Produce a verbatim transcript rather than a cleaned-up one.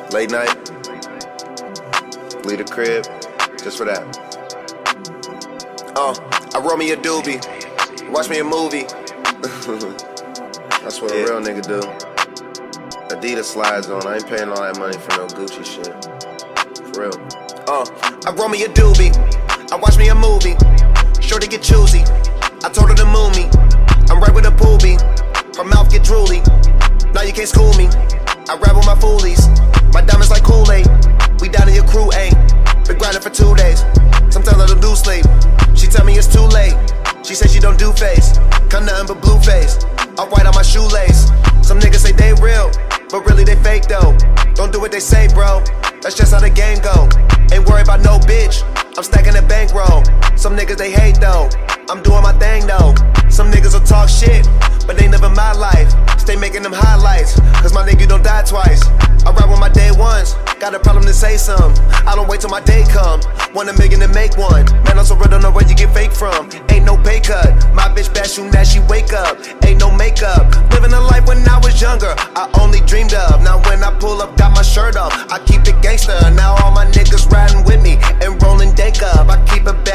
Late night, leave the crib, just for that. Uh, I roll me a doobie, watch me a movie. That's what yeah. a real nigga do. Adidas slides on, I ain't paying all that money for no Gucci shit. For real. Uh, I roll me a doobie, I watch me a movie. Sure to get choosy, I told her to move me. I'm right with a poobie, her mouth get drooly. Now you can't school me, I rap with my foolies. My diamonds like Kool-Aid, we down in your crew, ayy. Been grinding for two days, sometimes I don't do sleep. She tell me it's too late, she said she don't do face. Come nothing but blue face, I'll white on my shoelace. Some niggas say they real, but really they fake though. Don't do what they say, bro, that's just how the game go. Ain't worried about no bitch, I'm stacking the bankroll. Some niggas they hate though, I'm doing my thing though. Some niggas will talk shit, but they living my life. Stay making them highlights, cause my nigga don't die twice. I ride with my day ones, got a problem to say some. I don't wait till my day come, want a million to make one. Man, I'm so real, don't know where you get fake from. Ain't no pay cut, my bitch bad soon as she wake up. Ain't no makeup, living a life when I was younger, I only dreamed of. Now when I pull up, got my shirt off, I keep it gangster. Now all my niggas riding with me and rolling dank up. I keep it